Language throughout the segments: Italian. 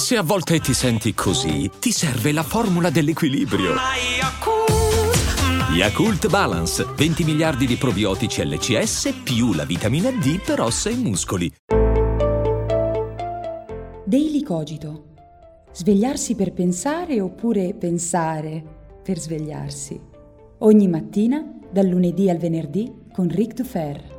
Se a volte ti senti così, ti serve la formula dell'equilibrio. Yakult Balance, 20 miliardi di probiotici LCS più la vitamina D per ossa e muscoli. Daily Cogito. Svegliarsi per pensare oppure pensare per svegliarsi. Ogni mattina, dal lunedì al venerdì, con Ric Dufer.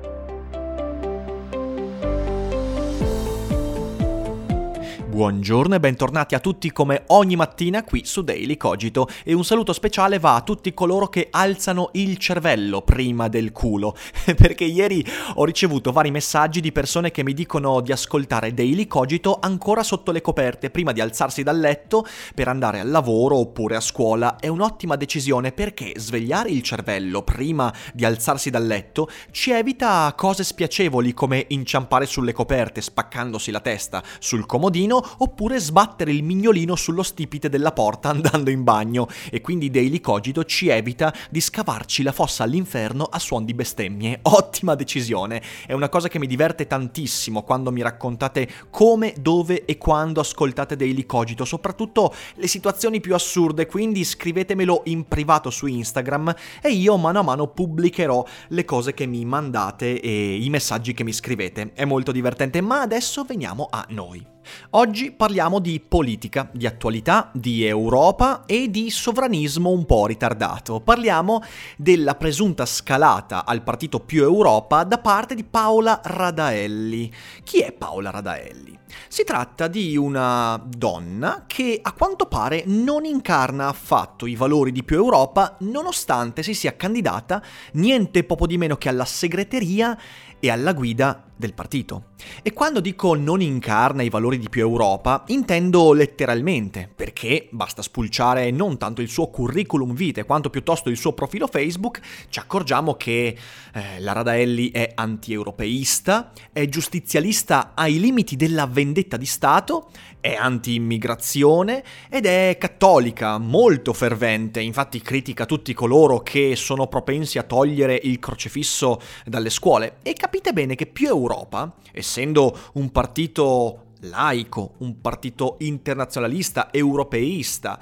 Buongiorno e bentornati a tutti come ogni mattina qui su Daily Cogito, e un saluto speciale va a tutti coloro che alzano il cervello prima del culo, perché ieri ho ricevuto vari messaggi di persone che mi dicono di ascoltare Daily Cogito ancora sotto le coperte prima di alzarsi dal letto per andare al lavoro oppure a scuola. È un'ottima decisione perché svegliare il cervello prima di alzarsi dal letto ci evita cose spiacevoli come inciampare sulle coperte spaccandosi la testa sul comodino oppure sbattere il mignolino sullo stipite della porta andando in bagno, e quindi Daily Cogito ci evita di scavarci la fossa all'inferno a suon di bestemmie. Ottima decisione, è una cosa che mi diverte tantissimo quando mi raccontate come, dove e quando ascoltate Daily Cogito, soprattutto le situazioni più assurde, quindi scrivetemelo in privato su Instagram e io mano a mano pubblicherò le cose che mi mandate e i messaggi che mi scrivete. È molto divertente, ma adesso veniamo a noi. Oggi parliamo di politica, di attualità, di Europa e di sovranismo un po' ritardato. Parliamo della presunta scalata al partito Più Europa da parte di Paola Radaelli. Chi è Paola Radaelli? Si tratta di una donna che a quanto pare non incarna affatto i valori di Più Europa, nonostante si sia candidata niente poco di meno che alla segreteria e alla guida del partito. E quando dico non incarna i valori di Più Europa, intendo letteralmente, perché basta spulciare non tanto il suo curriculum vitae quanto piuttosto il suo profilo Facebook, ci accorgiamo che la Radaelli è anti-europeista, è giustizialista ai limiti della vendetta di Stato, è anti-immigrazione ed è cattolica, molto fervente. Infatti critica tutti coloro che sono propensi a togliere il crocefisso dalle scuole. E capite bene che Più Europa, essendo un partito laico, un partito internazionalista, europeista,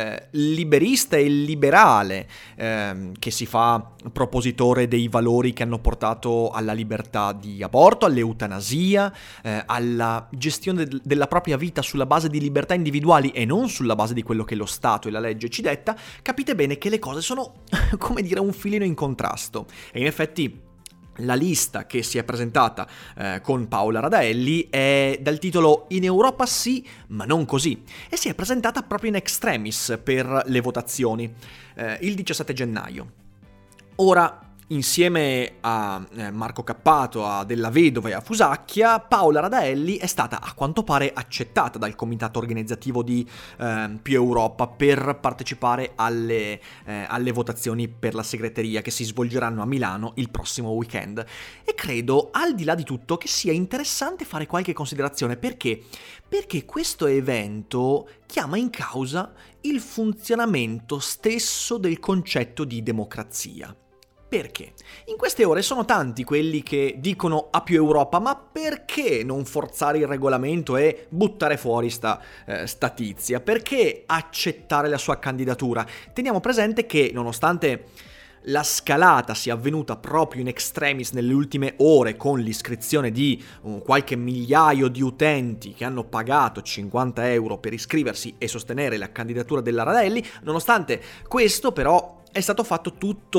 liberista e liberale, che si fa propositore dei valori che hanno portato alla libertà di aborto, all'eutanasia, alla gestione della propria vita sulla base di libertà individuali e non sulla base di quello che lo Stato e la legge ci detta, capite bene che le cose sono, come dire, un filino in contrasto. E in effetti la lista che si è presentata con Paola Radaelli è dal titolo "In Europa sì, ma non così", e si è presentata proprio in extremis per le votazioni il 17 gennaio. Ora, insieme a Marco Cappato, a Della Vedova e a Fusacchia, Paola Radaelli è stata a quanto pare accettata dal comitato organizzativo di Più Europa per partecipare alle votazioni per la segreteria che si svolgeranno a Milano il prossimo weekend. E credo, al di là di tutto, che sia interessante fare qualche considerazione. Perché questo evento chiama in causa il funzionamento stesso del concetto di democrazia. Perché? In queste ore sono tanti quelli che dicono a Più Europa: ma perché non forzare il regolamento e buttare fuori sta tizia? Perché accettare la sua candidatura? Teniamo presente che, nonostante la scalata sia avvenuta proprio in extremis nelle ultime ore, con l'iscrizione di qualche migliaio di utenti che hanno pagato 50 euro per iscriversi e sostenere la candidatura della Radaelli, nonostante questo però è stato fatto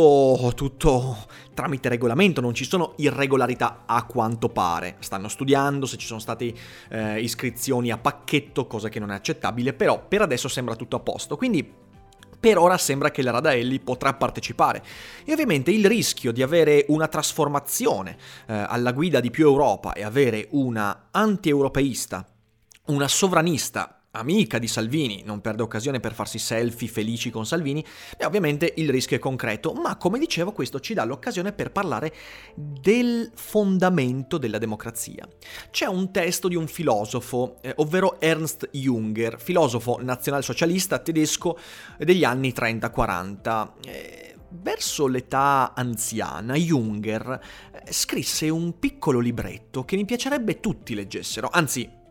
tutto tramite regolamento, non ci sono irregolarità a quanto pare. Stanno studiando se ci sono state iscrizioni a pacchetto, cosa che non è accettabile, però per adesso sembra tutto a posto. Quindi per ora sembra che la Radaelli potrà partecipare. E ovviamente il rischio di avere una trasformazione alla guida di Più Europa e avere una anti-europeista, una sovranista amica di Salvini, non perde occasione per farsi selfie felici con Salvini, e ovviamente il rischio è concreto, ma come dicevo questo ci dà l'occasione per parlare del fondamento della democrazia. C'è un testo di un filosofo, ovvero Ernst Jünger, filosofo nazionalsocialista tedesco degli anni 30-40. Verso l'età anziana, Jünger scrisse un piccolo libretto che mi piacerebbe tutti leggessero, anzi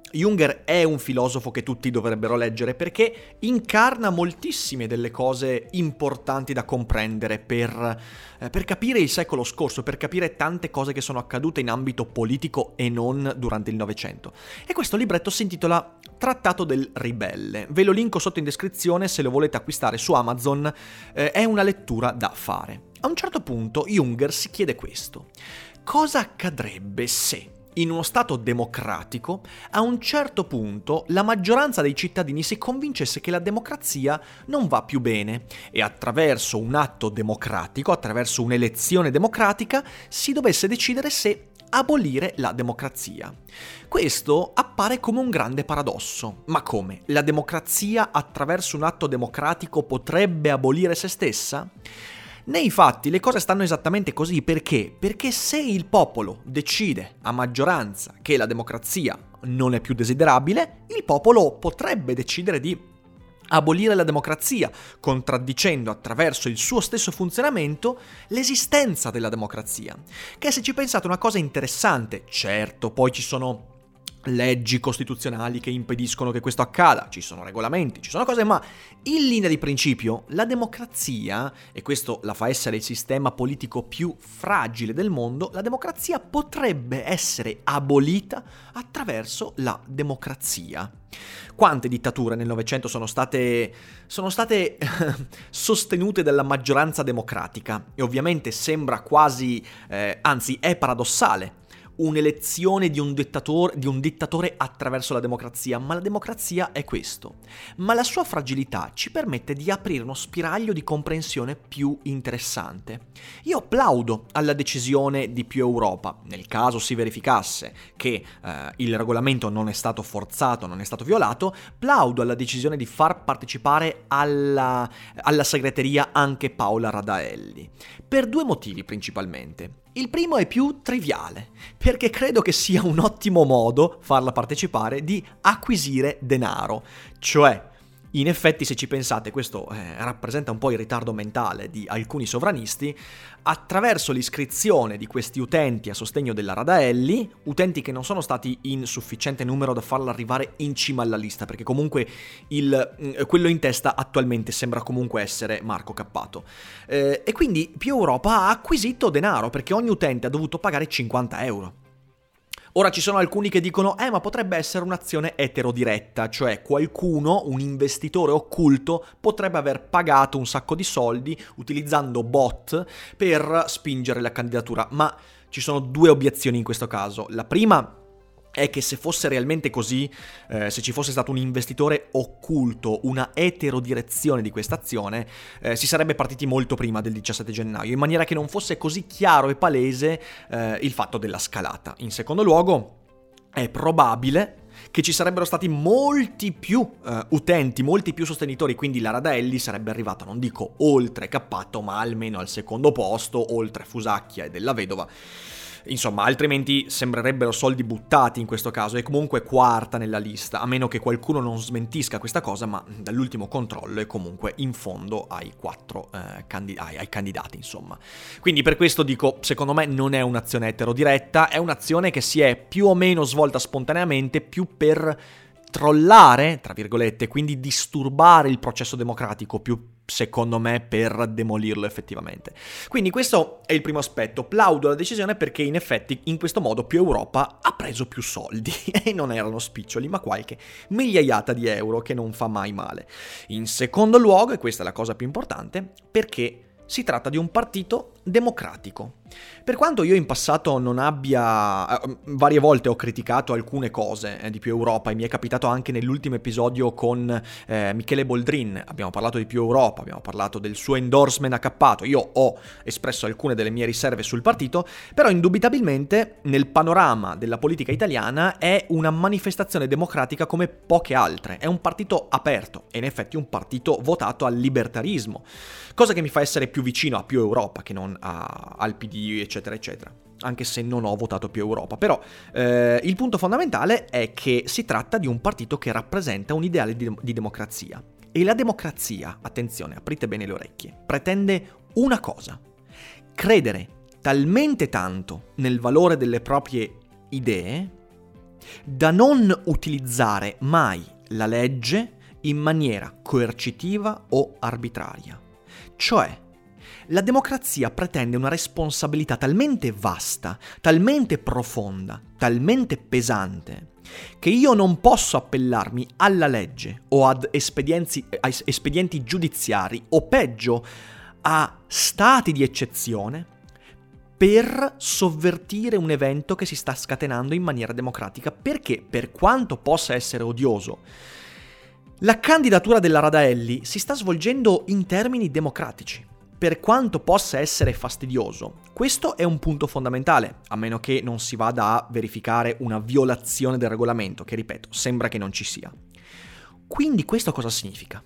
Junger è un filosofo che tutti dovrebbero leggere perché incarna moltissime delle cose importanti da comprendere per capire il secolo scorso, per capire tante cose che sono accadute in ambito politico e non durante il Novecento. E questo libretto si intitola Trattato del Ribelle. Ve lo linko sotto in descrizione se lo volete acquistare su Amazon, è una lettura da fare. A un certo punto Junger si chiede questo: cosa accadrebbe se in uno Stato democratico, a un certo punto, la maggioranza dei cittadini si convincesse che la democrazia non va più bene e attraverso un atto democratico, attraverso un'elezione democratica, si dovesse decidere se abolire la democrazia. Questo appare come un grande paradosso. Ma come? La democrazia attraverso un atto democratico potrebbe abolire se stessa? Nei fatti le cose stanno esattamente così. Perché? Perché se il popolo decide a maggioranza che la democrazia non è più desiderabile, il popolo potrebbe decidere di abolire la democrazia, contraddicendo attraverso il suo stesso funzionamento l'esistenza della democrazia. Che, se ci pensate, è una cosa interessante. Certo, poi ci sono leggi costituzionali che impediscono che questo accada, ci sono regolamenti, ci sono cose, ma in linea di principio la democrazia, e questo la fa essere il sistema politico più fragile del mondo, la democrazia potrebbe essere abolita attraverso la democrazia. Quante dittature nel Novecento sono state sostenute dalla maggioranza democratica? E ovviamente sembra quasi, anzi è paradossale, un'elezione di un dittatore attraverso la democrazia, ma la democrazia è questo. Ma la sua fragilità ci permette di aprire uno spiraglio di comprensione più interessante. Io plaudo alla decisione di Più Europa, nel caso si verificasse che il regolamento non è stato forzato, non è stato violato, plaudo alla decisione di far partecipare alla segreteria anche Paola Radaelli, per due motivi principalmente. Il primo è più triviale, perché credo che sia un ottimo modo farla partecipare di acquisire denaro. Cioè, in effetti, se ci pensate, questo rappresenta un po' il ritardo mentale di alcuni sovranisti. Attraverso l'iscrizione di questi utenti a sostegno della Radaelli, utenti che non sono stati in sufficiente numero da farla arrivare in cima alla lista, perché comunque quello in testa attualmente sembra comunque essere Marco Cappato. E quindi Più Europa ha acquisito denaro, perché ogni utente ha dovuto pagare 50 euro. Ora ci sono alcuni che dicono ma potrebbe essere un'azione eterodiretta, cioè qualcuno, un investitore occulto, potrebbe aver pagato un sacco di soldi utilizzando bot per spingere la candidatura. Ma ci sono due obiezioni in questo caso. La prima è che se fosse realmente così, se ci fosse stato un investitore occulto, una eterodirezione di questa azione, si sarebbe partiti molto prima del 17 gennaio, in maniera che non fosse così chiaro e palese il fatto della scalata. In secondo luogo, è probabile che ci sarebbero stati molti più utenti, molti più sostenitori, quindi la Radaelli sarebbe arrivata, non dico oltre Cappato, ma almeno al secondo posto, oltre Fusacchia e Della Vedova. Insomma, altrimenti sembrerebbero soldi buttati in questo caso, e comunque quarta nella lista, a meno che qualcuno non smentisca questa cosa, ma dall'ultimo controllo è comunque in fondo ai ai candidati, insomma. Quindi per questo dico, secondo me non è un'azione eterodiretta, è un'azione che si è più o meno svolta spontaneamente, più per trollare, tra virgolette, quindi disturbare il processo democratico, più secondo me per demolirlo effettivamente. Quindi questo è il primo aspetto. Plaudo alla decisione perché in effetti in questo modo Più Europa ha preso più soldi e non erano spiccioli, ma qualche migliaiata di euro, che non fa mai male. In secondo luogo, e questa è la cosa più importante, perché si tratta di un partito democratico. Per quanto io in passato non abbia, varie volte ho criticato alcune cose di Più Europa, e mi è capitato anche nell'ultimo episodio con Michele Boldrin, abbiamo parlato di Più Europa, abbiamo parlato del suo endorsement a Cappato, io ho espresso alcune delle mie riserve sul partito, però indubitabilmente nel panorama della politica italiana è una manifestazione democratica come poche altre, è un partito aperto, e in effetti un partito votato al libertarismo, cosa che mi fa essere più vicino a Più Europa che non al PD, eccetera eccetera, anche se non ho votato Più Europa. Però il punto fondamentale è che si tratta di un partito che rappresenta un ideale di democrazia, e la democrazia, attenzione, aprite bene le orecchie, pretende una cosa: credere talmente tanto nel valore delle proprie idee da non utilizzare mai la legge in maniera coercitiva o arbitraria. Cioè, la democrazia pretende una responsabilità talmente vasta, talmente profonda, talmente pesante, che io non posso appellarmi alla legge o ad espedienti giudiziari o peggio a stati di eccezione per sovvertire un evento che si sta scatenando in maniera democratica, perché per quanto possa essere odioso, la candidatura della Radaelli si sta svolgendo in termini democratici. Per quanto possa essere fastidioso, questo è un punto fondamentale, a meno che non si vada a verificare una violazione del regolamento, che ripeto, sembra che non ci sia. Quindi questo cosa significa?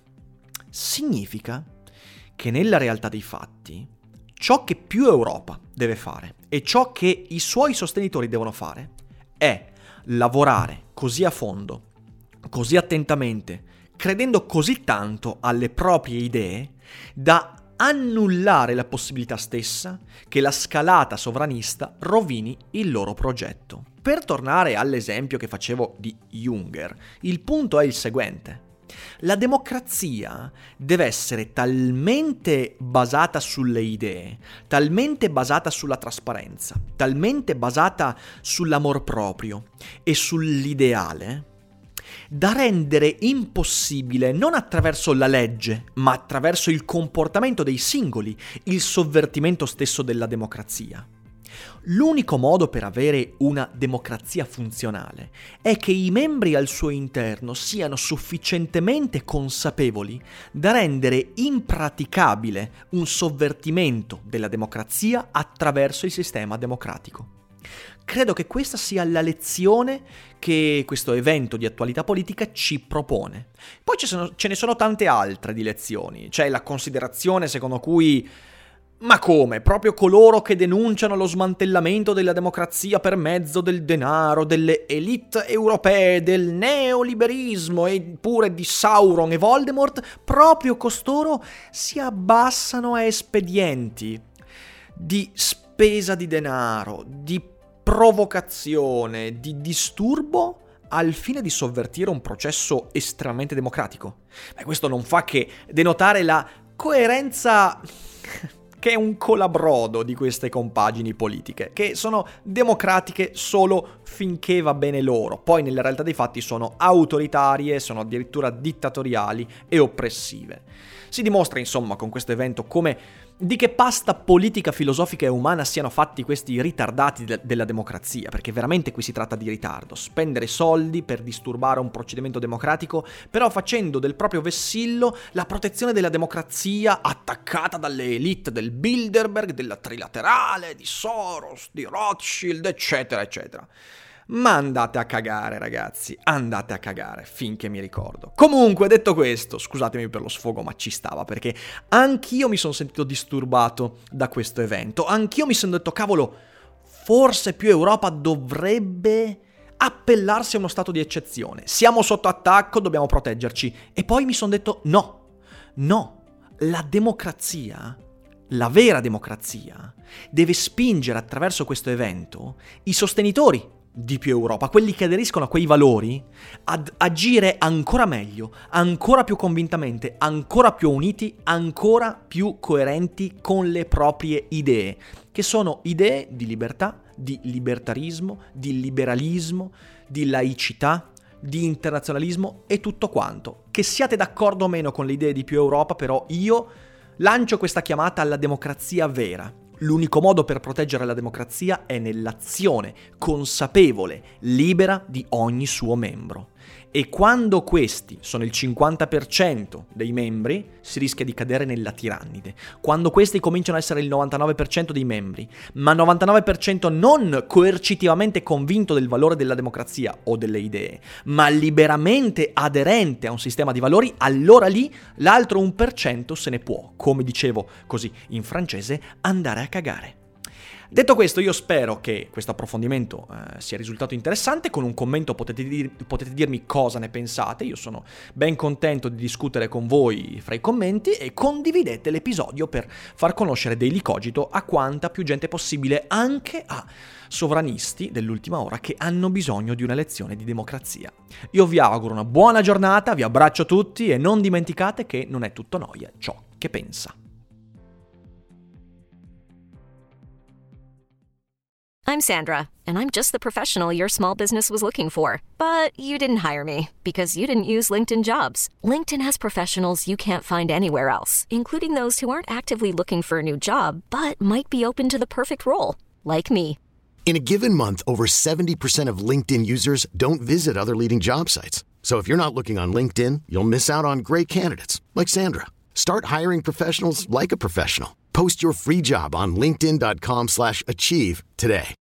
Significa che nella realtà dei fatti, ciò che più Europa deve fare e ciò che i suoi sostenitori devono fare è lavorare così a fondo, così attentamente, credendo così tanto alle proprie idee, da annullare la possibilità stessa che la scalata sovranista rovini il loro progetto. Per tornare all'esempio che facevo di Juncker, il punto è il seguente. La democrazia deve essere talmente basata sulle idee, talmente basata sulla trasparenza, talmente basata sull'amor proprio e sull'ideale, da rendere impossibile, non attraverso la legge, ma attraverso il comportamento dei singoli, il sovvertimento stesso della democrazia. L'unico modo per avere una democrazia funzionale è che i membri al suo interno siano sufficientemente consapevoli da rendere impraticabile un sovvertimento della democrazia attraverso il sistema democratico. Credo che questa sia la lezione che questo evento di attualità politica ci propone. Poi ce ne sono tante altre di lezioni. C'è la considerazione secondo cui ma come? Proprio coloro che denunciano lo smantellamento della democrazia per mezzo del denaro, delle élite europee, del neoliberismo e pure di Sauron e Voldemort, proprio costoro si abbassano a espedienti di spesa di denaro, di provocazione, di disturbo al fine di sovvertire un processo estremamente democratico. Questo non fa che denotare la coerenza che è un colabrodo di queste compagini politiche, che sono democratiche solo finché va bene loro, poi nella realtà dei fatti sono autoritarie, sono addirittura dittatoriali e oppressive. Si dimostra insomma con questo evento come di che pasta politica, filosofica e umana siano fatti questi ritardati della democrazia, perché veramente qui si tratta di ritardo, spendere soldi per disturbare un procedimento democratico, però facendo del proprio vessillo la protezione della democrazia attaccata dalle elite del Bilderberg, della Trilaterale, di Soros, di Rothschild, eccetera, eccetera. Ma andate a cagare, ragazzi, andate a cagare, finché mi ricordo. Comunque, detto questo, scusatemi per lo sfogo, ma ci stava, perché anch'io mi sono sentito disturbato da questo evento. Anch'io mi sono detto, cavolo, forse più Europa dovrebbe appellarsi a uno stato di eccezione. Siamo sotto attacco, dobbiamo proteggerci. E poi mi sono detto, no, la democrazia, la vera democrazia, deve spingere attraverso questo evento i sostenitori di più Europa, quelli che aderiscono a quei valori, ad agire ancora meglio, ancora più convintamente, ancora più uniti, ancora più coerenti con le proprie idee, che sono idee di libertà, di libertarismo, di liberalismo, di laicità, di internazionalismo e tutto quanto. Che siate d'accordo o meno con le idee di più Europa, però io lancio questa chiamata alla democrazia vera. L'unico modo per proteggere la democrazia è nell'azione consapevole, libera di ogni suo membro. E quando questi sono il 50% dei membri, si rischia di cadere nella tirannide. Quando questi cominciano a essere il 99% dei membri, ma 99% non coercitivamente convinto del valore della democrazia o delle idee, ma liberamente aderente a un sistema di valori, allora lì l'altro 1% se ne può, come dicevo così in francese, andare a cagare. Detto questo, io spero che questo approfondimento sia risultato interessante. Con un commento potete dirmi cosa ne pensate. Io sono ben contento di discutere con voi fra i commenti, e condividete l'episodio per far conoscere Daily Cogito a quanta più gente possibile, anche a sovranisti dell'ultima ora che hanno bisogno di una lezione di democrazia. Io vi auguro una buona giornata, vi abbraccio tutti e non dimenticate che non è tutto noia ciò che pensa. I'm Sandra, and I'm just the professional your small business was looking for. But you didn't hire me because you didn't use LinkedIn Jobs. LinkedIn has professionals you can't find anywhere else, including those who aren't actively looking for a new job, but might be open to the perfect role, like me. In a given month, over 70% of LinkedIn users don't visit other leading job sites. So if you're not looking on LinkedIn, you'll miss out on great candidates like Sandra. Start hiring professionals like a professional. Post your free job on linkedin.com/achieve today.